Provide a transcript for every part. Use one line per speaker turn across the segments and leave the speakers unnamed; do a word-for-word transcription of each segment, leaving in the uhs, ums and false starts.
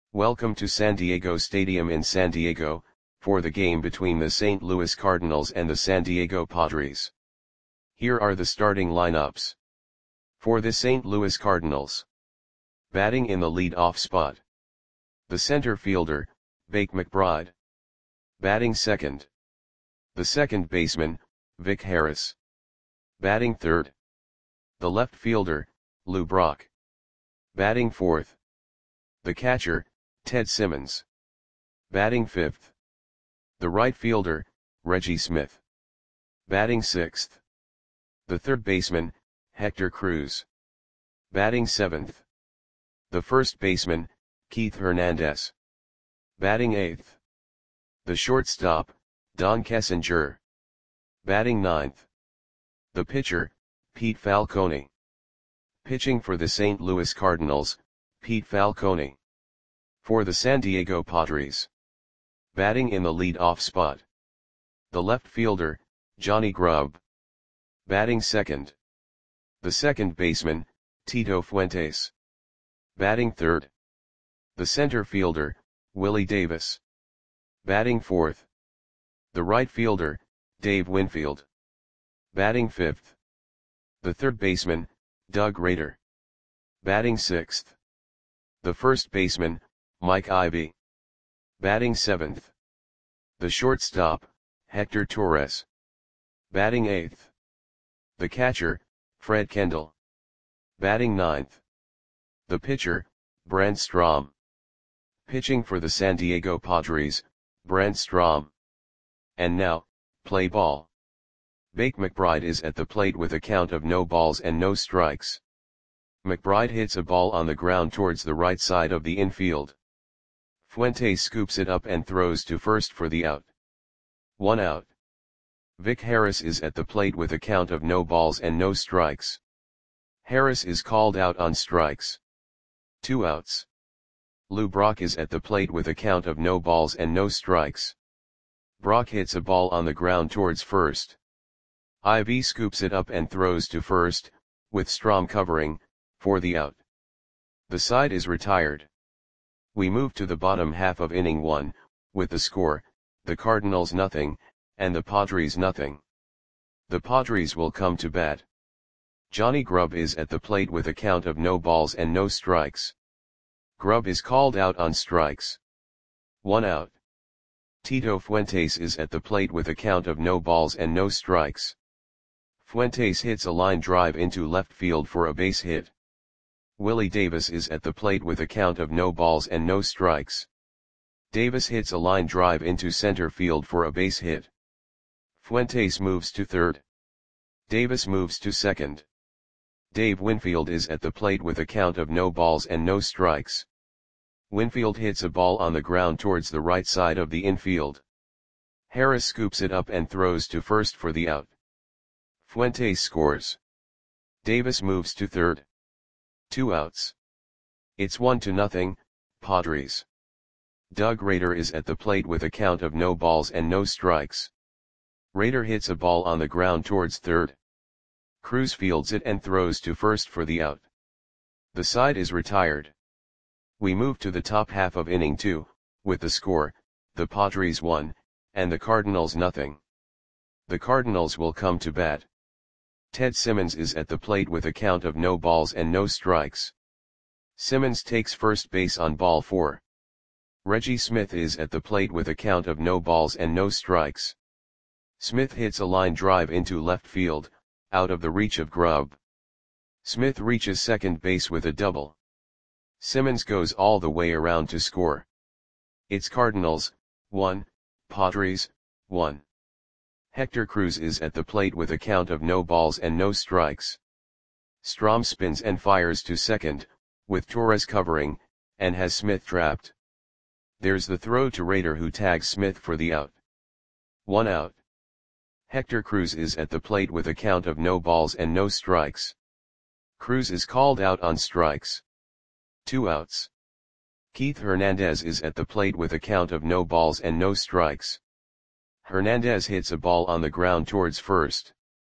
Welcome to San Diego Stadium in San Diego, for the game between the Saint Louis Cardinals and the San Diego Padres. Here are the starting lineups. For the Saint Louis Cardinals. Batting in the lead-off spot. The center fielder, Bake McBride. Batting second. The second baseman, Vic Harris. Batting third. The left fielder, Lou Brock. Batting fourth. The catcher, Ted Simmons. Batting fifth. The right fielder, Reggie Smith. Batting sixth. The third baseman, Hector Cruz. Batting seventh. The first baseman, Keith Hernandez. Batting eighth. The shortstop, Don Kessinger. Batting ninth. The pitcher, Pete Falcone. Pitching for the Saint Louis Cardinals, Pete Falcone. For the San Diego Padres. Batting in the lead-off spot. The left fielder, Johnny Grubb. Batting second. The second baseman, Tito Fuentes. Batting third. The center fielder, Willie Davis. Batting fourth. The right fielder, Dave Winfield. Batting fifth. The third baseman, Doug Rader. Batting sixth. The first baseman, Mike Ivy. Batting seventh. The shortstop, Hector Torres. Batting eighth. The catcher, Fred Kendall. Batting ninth. The pitcher, Brent Strom. Pitching for the San Diego Padres, Brent Strom. And now, play ball. Bake McBride is at the plate with a count of no balls and no strikes. McBride hits a ball on the ground towards the right side of the infield. Fuentes scoops it up and throws to first for the out. One out. Vic Harris is at the plate with a count of no balls and no strikes. Harris is called out on strikes. Two outs. Lou Brock is at the plate with a count of no balls and no strikes. Brock hits a ball on the ground towards first. Ivy scoops it up and throws to first, with Strom covering, for the out. The side is retired. We move to the bottom half of inning one, with the score, the Cardinals nothing, and the Padres nothing. The Padres will come to bat. Johnny Grubb is at the plate with a count of no balls and no strikes. Grubb is called out on strikes. One out. Tito Fuentes is at the plate with a count of no balls and no strikes. Fuentes hits a line drive into left field for a base hit. Willie Davis is at the plate with a count of no balls and no strikes. Davis hits a line drive into center field for a base hit. Fuentes moves to third. Davis moves to second. Dave Winfield is at the plate with a count of no balls and no strikes. Winfield hits a ball on the ground towards the right side of the infield. Harris scoops it up and throws to first for the out. Fuentes scores. Davis moves to third. Two outs. It's one to nothing, Padres. Doug Rader is at the plate with a count of no balls and no strikes. Rader hits a ball on the ground towards third. Cruz fields it and throws to first for the out. The side is retired. We move to the top half of inning two, with the score, the Padres one, and the Cardinals nothing. The Cardinals will come to bat. Ted Simmons is at the plate with a count of no balls and no strikes. Simmons takes first base on ball four. Reggie Smith is at the plate with a count of no balls and no strikes. Smith hits a line drive into left field, out of the reach of Grubb. Smith reaches second base with a double. Simmons goes all the way around to score. It's Cardinals, one, Padres, one. Hector Cruz is at the plate with a count of no balls and no strikes. Strom spins and fires to second, with Torres covering, and has Smith trapped. There's the throw to Rader who tags Smith for the out. One out. Hector Cruz is at the plate with a count of no balls and no strikes. Cruz is called out on strikes. Two outs. Keith Hernandez is at the plate with a count of no balls and no strikes. Hernandez hits a ball on the ground towards first.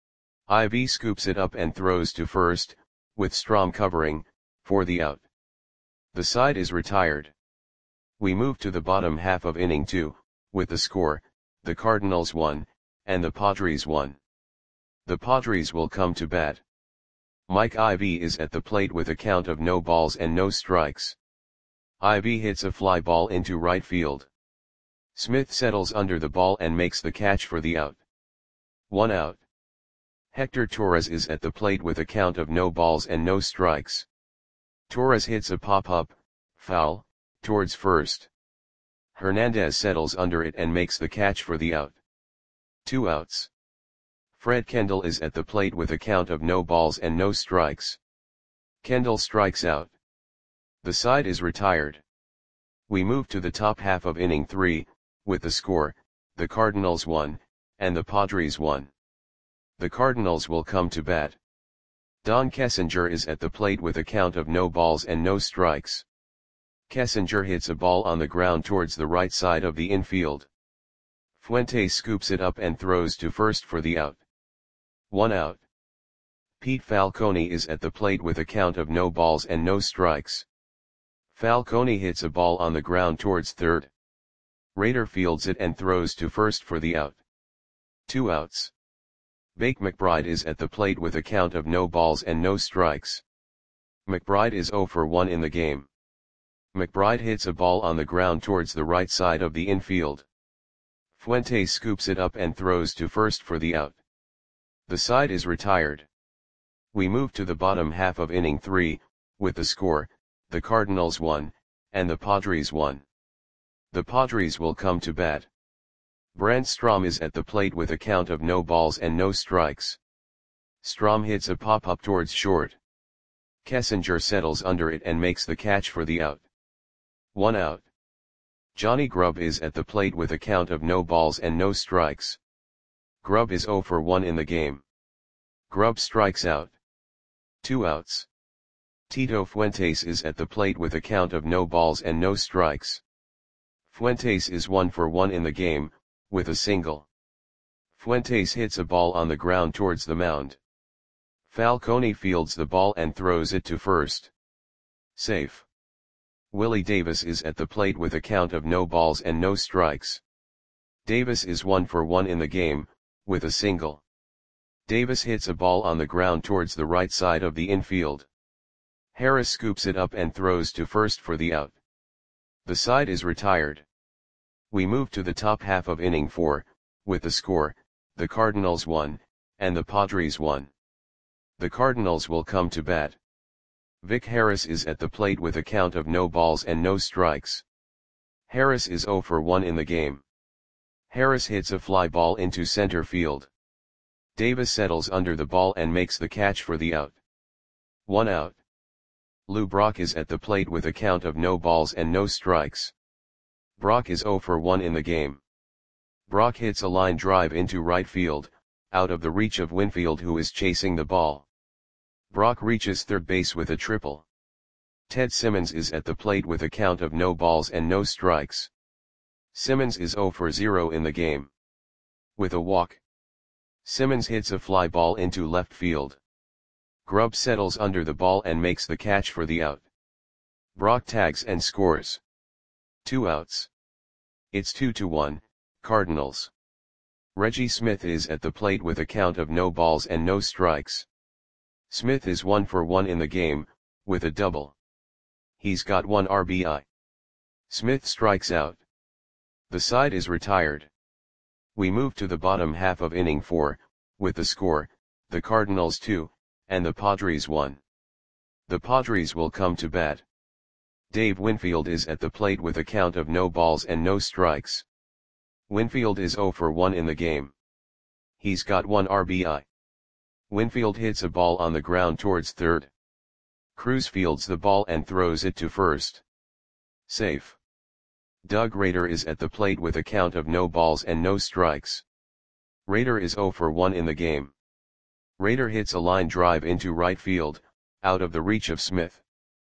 Ivy scoops it up and throws to first, with Strom covering, for the out. The side is retired. We move to the bottom half of inning two, with the score, the Cardinals won, and the Padres won. The Padres will come to bat. Mike Ivy is at the plate with a count of no balls and no strikes. Ivy hits a fly ball into right field. Smith settles under the ball and makes the catch for the out. One out. Hector Torres is at the plate with a count of no balls and no strikes. Torres hits a pop-up, foul, towards first. Hernandez settles under it and makes the catch for the out. Two outs. Fred Kendall is at the plate with a count of no balls and no strikes. Kendall strikes out. The side is retired. We move to the top half of inning three, with the score, the Cardinals won, and the Padres won. The Cardinals will come to bat. Don Kessinger is at the plate with a count of no balls and no strikes. Kessinger hits a ball on the ground towards the right side of the infield. Fuentes scoops it up and throws to first for the out. One out. Pete Falcone is at the plate with a count of no balls and no strikes. Falcone hits a ball on the ground towards third. Rader fields it and throws to first for the out. Two outs. Bake McBride is at the plate with a count of no balls and no strikes. McBride is oh for one in the game. McBride hits a ball on the ground towards the right side of the infield. Fuentes scoops it up and throws to first for the out. The side is retired. We move to the bottom half of inning three, with the score, the Cardinals won, and the Padres won. The Padres will come to bat. Brent Strom is at the plate with a count of no balls and no strikes. Strom hits a pop-up towards short. Kessinger settles under it and makes the catch for the out. One out. Johnny Grubb is at the plate with a count of no balls and no strikes. Grubb is oh for one in the game. Grubb strikes out. Two outs. Tito Fuentes is at the plate with a count of no balls and no strikes. Fuentes is one for one in the game, with a single. Fuentes hits a ball on the ground towards the mound. Falcone fields the ball and throws it to first. Safe. Willie Davis is at the plate with a count of no balls and no strikes. Davis is one for one in the game, with a single. Davis hits a ball on the ground towards the right side of the infield. Harris scoops it up and throws to first for the out. The side is retired. We move to the top half of inning four, with the score, the Cardinals won, and the Padres won. The Cardinals will come to bat. Vic Harris is at the plate with a count of no balls and no strikes. Harris is oh for one in the game. Harris hits a fly ball into center field. Davis settles under the ball and makes the catch for the out. One out. Lou Brock is at the plate with a count of no balls and no strikes. Brock is oh for one in the game. Brock hits a line drive into right field, out of the reach of Winfield who is chasing the ball. Brock reaches third base with a triple. Ted Simmons is at the plate with a count of no balls and no strikes. Simmons is oh for zero in the game. With a walk. Simmons hits a fly ball into left field. Grubb settles under the ball and makes the catch for the out. Brock tags and scores. Two outs. It's two to one, Cardinals. Reggie Smith is at the plate with a count of no balls and no strikes. Smith is one for one in the game, with a double. He's got one R B I. Smith strikes out. The side is retired. We move to the bottom half of inning four, with the score, the Cardinals two, and the Padres one. The Padres will come to bat. Dave Winfield is at the plate with a count of no balls and no strikes. Winfield is oh for one in the game. He's got one R B I. Winfield hits a ball on the ground towards third. Cruz fields the ball and throws it to first. Safe. Doug Rader is at the plate with a count of no balls and no strikes. Rader is oh for one in the game. Rader hits a line drive into right field, out of the reach of Smith.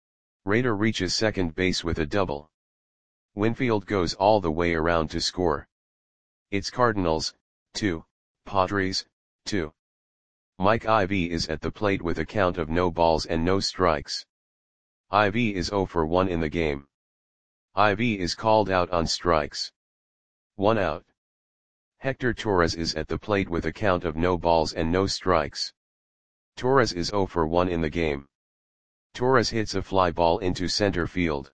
Rader reaches second base with a double. Winfield goes all the way around to score. It's Cardinals, two, Padres, two. Mike Ivy is at the plate with a count of no balls and no strikes. Ivy is oh for one in the game. Ivy is called out on strikes. One out. Hector Torres is at the plate with a count of no balls and no strikes. Torres is zero for one in the game. Torres hits a fly ball into center field.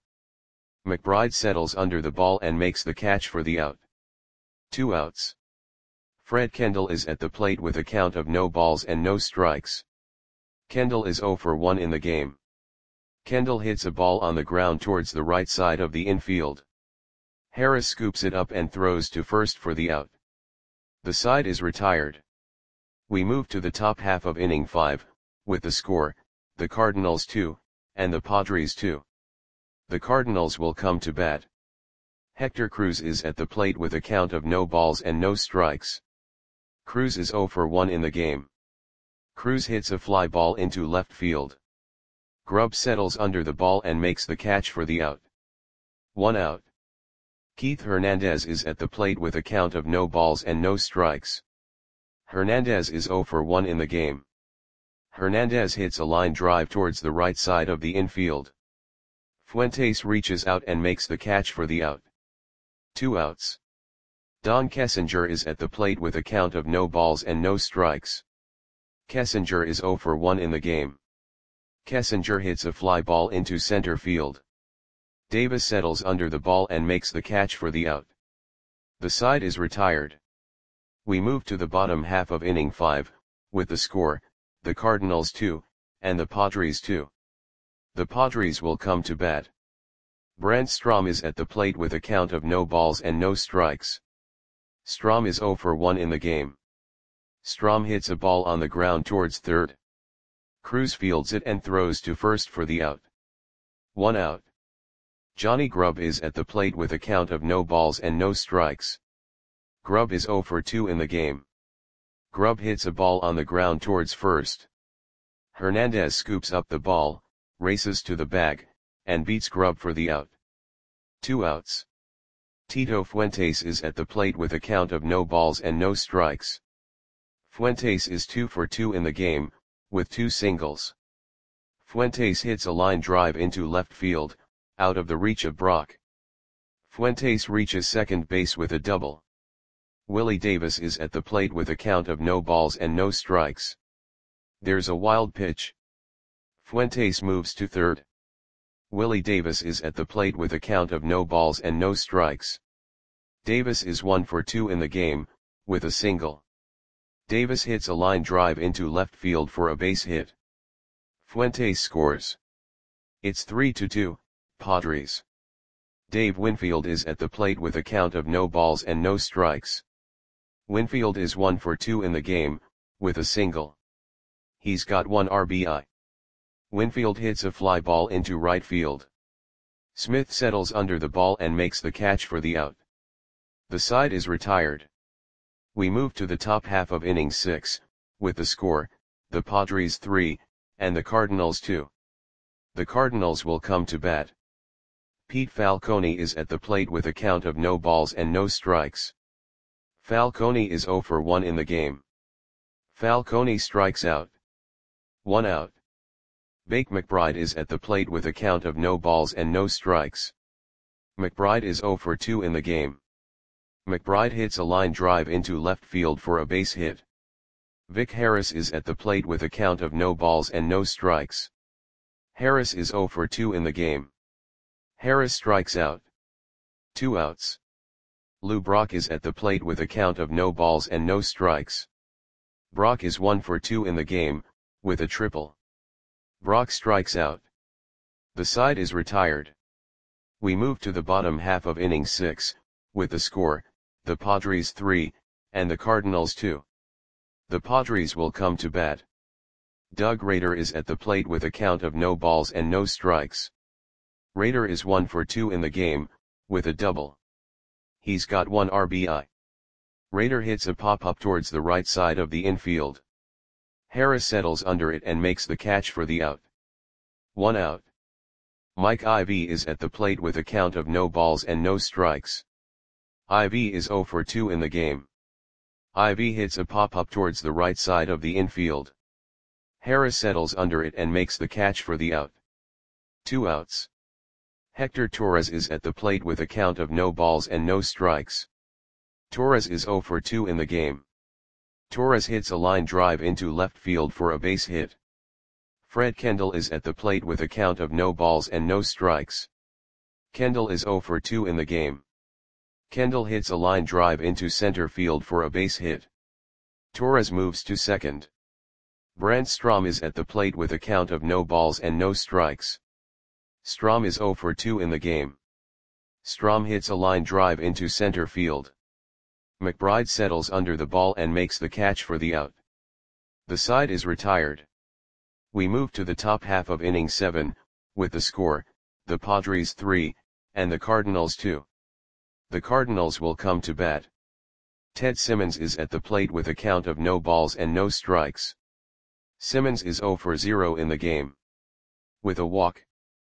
McBride settles under the ball and makes the catch for the out. Two outs. Fred Kendall is at the plate with a count of no balls and no strikes. Kendall is zero for one in the game. Kendall hits a ball on the ground towards the right side of the infield. Harris scoops it up and throws to first for the out. The side is retired. We move to the top half of inning five, with the score, the Cardinals two, and the Padres two. The Cardinals will come to bat. Hector Cruz is at the plate with a count of no balls and no strikes. Cruz is zero for one in the game. Cruz hits a fly ball into left field. Grubb settles under the ball and makes the catch for the out. One out. Keith Hernandez is at the plate with a count of no balls and no strikes. Hernandez is zero for one in the game. Hernandez hits a line drive towards the right side of the infield. Fuentes reaches out and makes the catch for the out. Two outs. Don Kessinger is at the plate with a count of no balls and no strikes. Kessinger is zero for one in the game. Kessinger hits a fly ball into center field. Davis settles under the ball and makes the catch for the out. The side is retired. We move to the bottom half of inning five, with the score, the Cardinals two, and the Padres two. The Padres will come to bat. Brent Strom is at the plate with a count of no balls and no strikes. Strom is zero for one in the game. Strom hits a ball on the ground towards third. Cruz fields it and throws to first for the out. One out. Johnny Grubb is at the plate with a count of no balls and no strikes. Grubb is zero for two in the game. Grubb hits a ball on the ground towards first. Hernandez scoops up the ball, races to the bag, and beats Grubb for the out. Two outs. Tito Fuentes is at the plate with a count of no balls and no strikes. Fuentes is two for two in the game, with two singles. Fuentes hits a line drive into left field, out of the reach of Brock. Fuentes reaches second base with a double. Willie Davis is at the plate with a count of no balls and no strikes. There's a wild pitch. Fuentes moves to third. Willie Davis is at the plate with a count of no balls and no strikes. Davis is one for two in the game, with a single. Davis hits a line drive into left field for a base hit. Fuentes scores. It's three to two, Padres. Dave Winfield is at the plate with a count of no balls and no strikes. Winfield is one for two in the game, with a single. He's got one R B I. Winfield hits a fly ball into right field. Smith settles under the ball and makes the catch for the out. The side is retired. We move to the top half of inning six, with the score, the Padres three, and the Cardinals two. The Cardinals will come to bat. Pete Falcone is at the plate with a count of no balls and no strikes. Falcone is zero for one in the game. Falcone strikes out. One out. Bake McBride is at the plate with a count of no balls and no strikes. McBride is zero for two in the game. McBride hits a line drive into left field for a base hit. Vic Harris is at the plate with a count of no balls and no strikes. Harris is zero for two in the game. Harris strikes out. Two outs. Lou Brock is at the plate with a count of no balls and no strikes. Brock is one for two in the game, with a triple. Brock strikes out. The side is retired. We move to the bottom half of inning six, with the score, the Padres three, and the Cardinals two. The Padres will come to bat. Doug Rader is at the plate with a count of no balls and no strikes. Rader is one for two in the game, with a double. He's got one R B I. Rader hits a pop-up towards the right side of the infield. Harris settles under it and makes the catch for the out. One out. Mike Ivy is at the plate with a count of no balls and no strikes. Ivy is zero for two in the game. Ivy hits a pop-up towards the right side of the infield. Harris settles under it and makes the catch for the out. Two outs. Hector Torres is at the plate with a count of no balls and no strikes. Torres is zero for two in the game. Torres hits a line drive into left field for a base hit. Fred Kendall is at the plate with a count of no balls and no strikes. Kendall is zero for two in the game. Kendall hits a line drive into center field for a base hit. Torres moves to second. Brant Strom is at the plate with a count of no balls and no strikes. Strom is zero for two in the game. Strom hits a line drive into center field. McBride settles under the ball and makes the catch for the out. The side is retired. We move to the top half of inning seven, with the score, the Padres three, and the Cardinals two. The Cardinals will come to bat. Ted Simmons is at the plate with a count of no balls and no strikes. Simmons is zero for zero in the game. With a walk.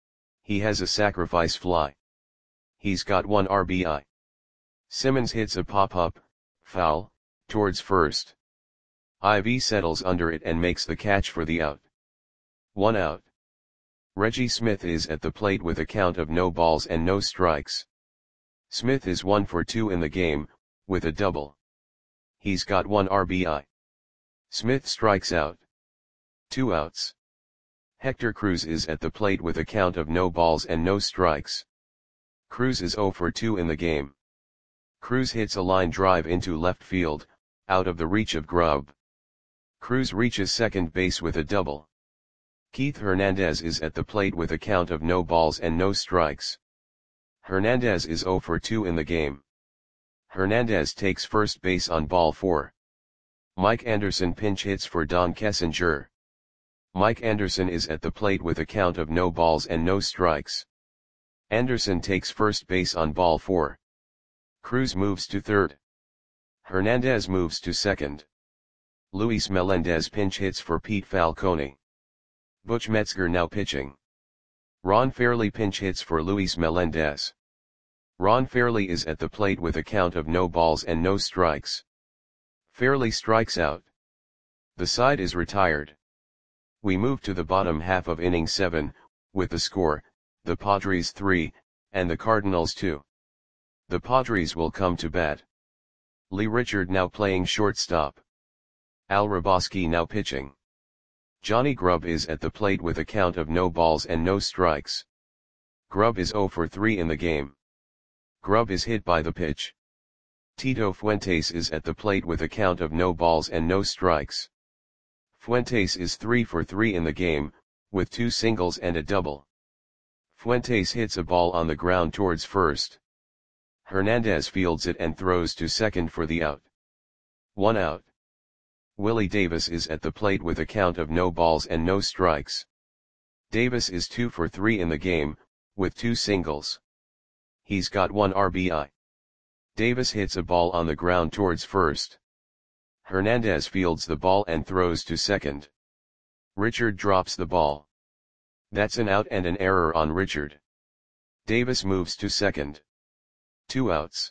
He has a sacrifice fly. He's got one R B I. Simmons hits a pop-up, foul, towards first. Ivy settles under it and makes the catch for the out. One out. Reggie Smith is at the plate with a count of no balls and no strikes. Smith is one for two in the game, with a double. He's got one R B I. Smith strikes out. Two outs. Hector Cruz is at the plate with a count of no balls and no strikes. Cruz is zero for two in the game. Cruz hits a line drive into left field, out of the reach of Grubb. Cruz reaches second base with a double. Keith Hernandez is at the plate with a count of no balls and no strikes. Hernandez is zero for two in the game. Hernandez takes first base on ball four. Mike Anderson pinch hits for Don Kessinger. Mike Anderson is at the plate with a count of no balls and no strikes. Anderson takes first base on ball four. Cruz moves to third. Hernandez moves to second. Luis Melendez pinch hits for Pete Falcone. Butch Metzger now pitching. Ron Fairly pinch hits for Luis Melendez. Ron Fairly is at the plate with a count of no balls and no strikes. Fairly strikes out. The side is retired. We move to the bottom half of inning seven, with the score, the Padres three, and the Cardinals two. The Padres will come to bat. Lee Richard now playing shortstop. Al Raboski now pitching. Johnny Grubb is at the plate with a count of no balls and no strikes. Grubb is zero for three in the game. Grubb is hit by the pitch. Tito Fuentes is at the plate with a count of no balls and no strikes. Fuentes is three for three in the game, with two singles and a double. Fuentes hits a ball on the ground towards first. Hernandez fields it and throws to second for the out. One out. Willie Davis is at the plate with a count of no balls and no strikes. Davis is two for three in the game, with two singles. He's got one R B I. Davis hits a ball on the ground towards first. Hernandez fields the ball and throws to second. Richard drops the ball. That's an out and an error on Richard. Davis moves to second. Two outs.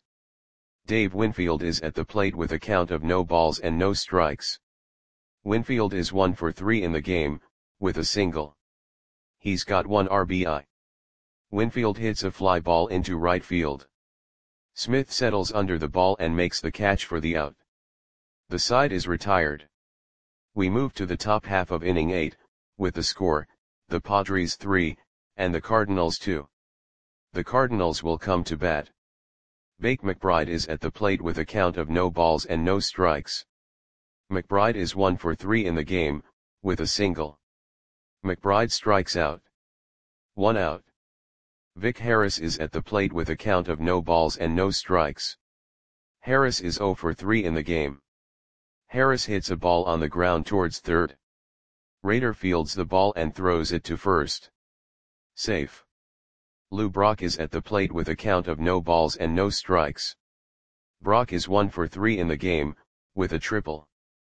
Dave Winfield is at the plate with a count of no balls and no strikes. Winfield is one for three in the game, with a single. He's got one R B I. Winfield hits a fly ball into right field. Smith settles under the ball and makes the catch for the out. The side is retired. We move to the top half of inning eight, with the score, the Padres three, and the Cardinals two. The Cardinals will come to bat. Bake McBride is at the plate with a count of no balls and no strikes. McBride is one for three in the game, with a single. McBride strikes out. One out. Vic Harris is at the plate with a count of no balls and no strikes. Harris is zero for three in the game. Harris hits a ball on the ground towards third. Rader fields the ball and throws it to first. Safe. Lou Brock is at the plate with a count of no balls and no strikes. Brock is one for three in the game, with a triple.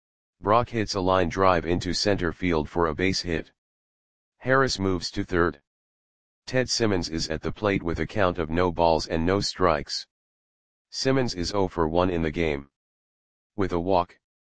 Brock hits a line drive into center field for a base hit. Harris moves to third. Ted Simmons is at the plate with a count of no balls and no strikes. Simmons is zero for one in the game. With a walk.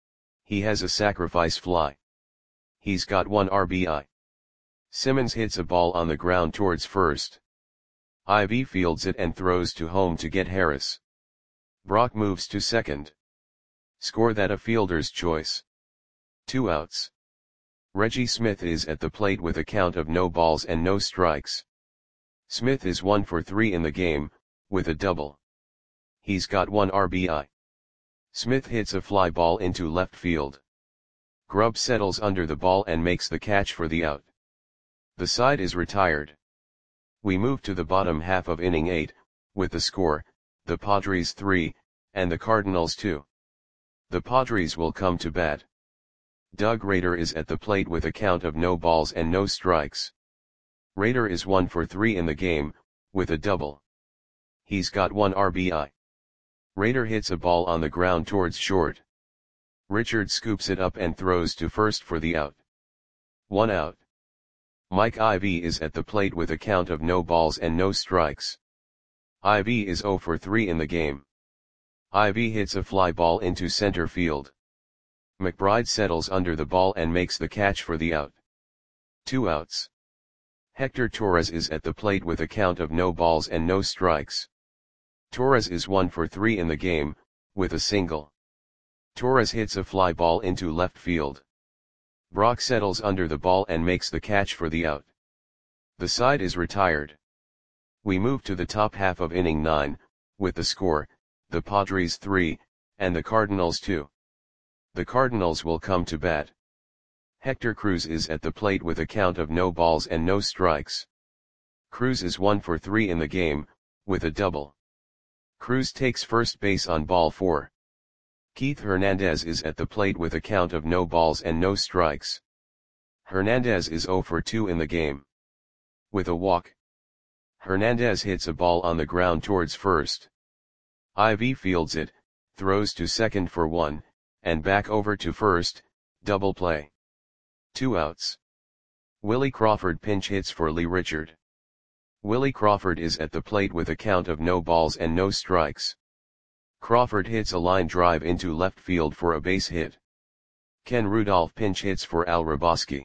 He has a sacrifice fly. He's got one R B I. Simmons hits a ball on the ground towards first. Ivy fields it and throws to home to get Harris. Brock moves to second. Score that a fielder's choice. Two outs. Reggie Smith is at the plate with a count of no balls and no strikes. Smith is one for three in the game, with a double. He's got one R B I. Smith hits a fly ball into left field. Grubb settles under the ball and makes the catch for the out. The side is retired. We move to the bottom half of inning eight, with the score, the Padres three, and the Cardinals two. The Padres will come to bat. Doug Rader is at the plate with a count of no balls and no strikes. Rader is one for three in the game, with a double. He's got one R B I. Rader hits a ball on the ground towards short. Richard scoops it up and throws to first for the out. One out. Mike Ivy is at the plate with a count of no balls and no strikes. Ivy is zero for three in the game. Ivy hits a fly ball into center field. McBride settles under the ball and makes the catch for the out. Two outs. Hector Torres is at the plate with a count of no balls and no strikes. Torres is one for three in the game, with a single. Torres hits a fly ball into left field. Brock settles under the ball and makes the catch for the out. The side is retired. We move to the top half of inning nine, with the score, the Padres three, and the Cardinals two. The Cardinals will come to bat. Hector Cruz is at the plate with a count of no balls and no strikes. Cruz is one for three in the game, with a double. Cruz takes first base on ball four. Keith Hernandez is at the plate with a count of no balls and no strikes. Hernandez is zero for two in the game. With a walk. Hernandez hits a ball on the ground towards first. Ivy fields it, throws to second for one, and back over to first, double play. Two outs. Willie Crawford pinch hits for Lee Richard. Willie Crawford is at the plate with a count of no balls and no strikes. Crawford hits a line drive into left field for a base hit. Ken Rudolph pinch hits for Al Hrabosky.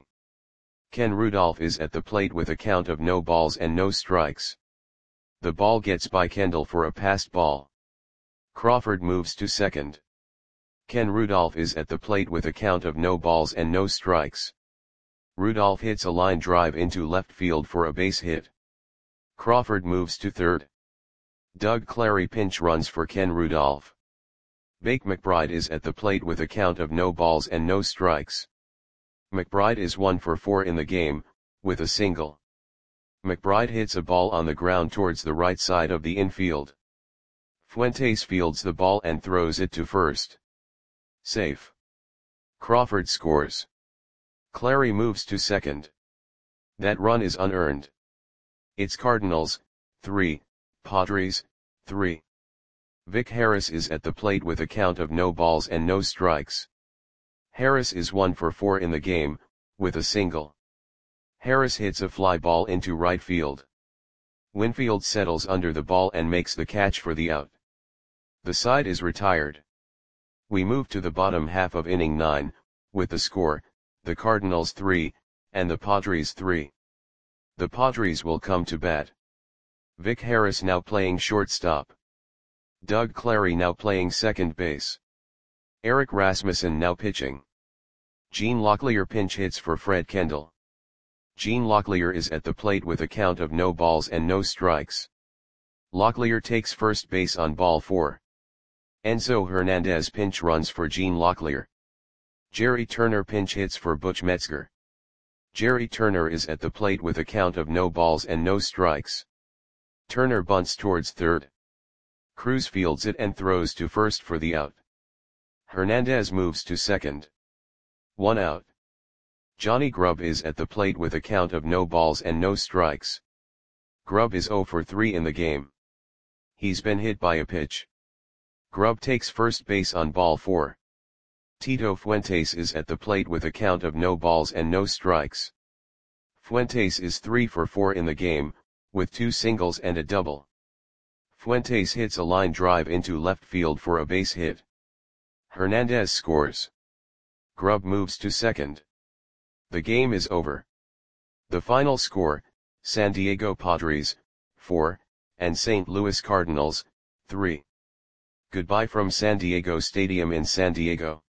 Ken Rudolph is at the plate with a count of no balls and no strikes. The ball gets by Kendall for a passed ball. Crawford moves to second. Ken Rudolph is at the plate with a count of no balls and no strikes. Rudolph hits a line drive into left field for a base hit. Crawford moves to third. Doug Clary pinch runs for Ken Rudolph. Bake McBride is at the plate with a count of no balls and no strikes. McBride is one for four in the game, with a single. McBride hits a ball on the ground towards the right side of the infield. Fuentes fields the ball and throws it to first. Safe. Crawford scores. Clary moves to second. That run is unearned. It's Cardinals, three, Padres, three. Vic Harris is at the plate with a count of no balls and no strikes. Harris is one for four in the game, with a single. Harris hits a fly ball into right field. Winfield settles under the ball and makes the catch for the out. The side is retired. We move to the bottom half of inning nine, with the score, the Cardinals three, and the Padres three. The Padres will come to bat. Vic Harris now playing shortstop. Doug Clary now playing second base. Eric Rasmussen now pitching. Gene Locklear pinch hits for Fred Kendall. Gene Locklear is at the plate with a count of no balls and no strikes. Locklear takes first base on ball four. Enzo Hernandez pinch runs for Gene Locklear. Jerry Turner pinch hits for Butch Metzger. Jerry Turner is at the plate with a count of no balls and no strikes. Turner bunts towards third. Cruz fields it and throws to first for the out. Hernandez moves to second. One out. Johnny Grubb is at the plate with a count of no balls and no strikes. Grubb is zero for three in the game. He's been hit by a pitch. Grubb takes first base on ball four. Tito Fuentes is at the plate with a count of no balls and no strikes. Fuentes is three for four in the game, with two singles and a double. Fuentes hits a line drive into left field for a base hit. Hernandez scores. Grubb moves to second. The game is over. The final score, San Diego Padres, four, and Saint Louis Cardinals, three. Goodbye from San Diego Stadium in San Diego.